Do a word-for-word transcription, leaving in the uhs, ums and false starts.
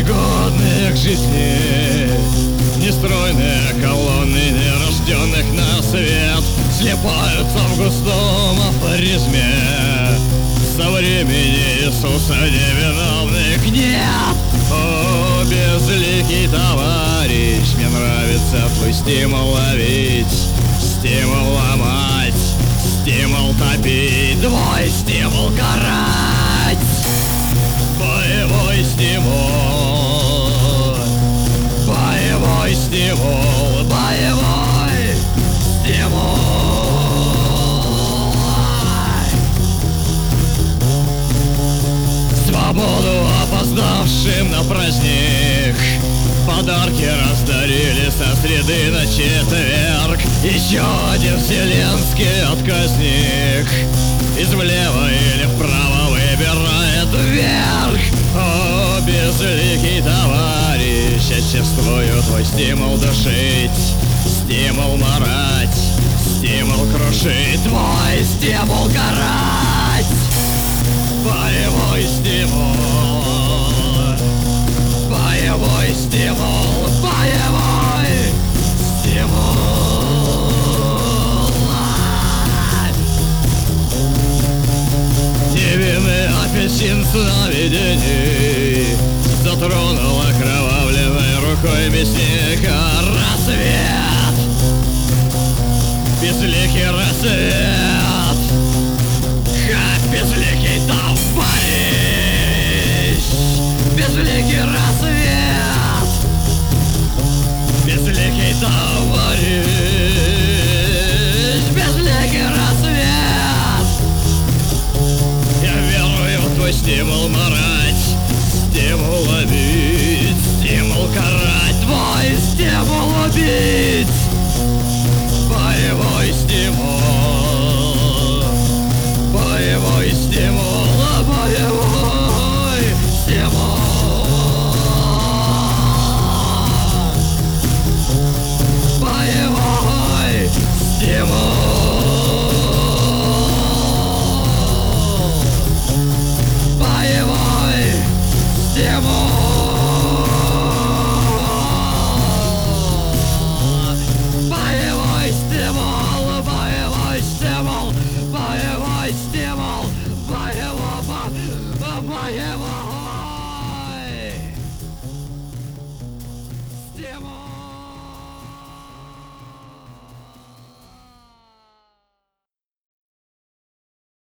Негодные к жизни, нестройные колонны нерожденных на свет слипаются в густом афоризме. Со времени Иисуса невиновных нет. О, безликий товарищ, мне нравится твой стимул ловить, стимул ломать, стимул топить, твой стимул карать. Боевой стимул, боевой стимул, боевой стимул. Свободу опоздавшим на праздник подарки раздарили со среды на четверг. Еще один вселенский отказник из влево или вправо выбирает вверх. О, безликий товарищ, я чувствую твой стимул душить, стимул марать, стимул крушить, твой стимул карать. Боевой стимул, боевой стимул, боевой стимул. Невинный апельсин сновидений затронул окровавленной рукой мясника рассвет, безликий рассвет, ха, безликий товарищ, безликий рассвет, безликий товарищ.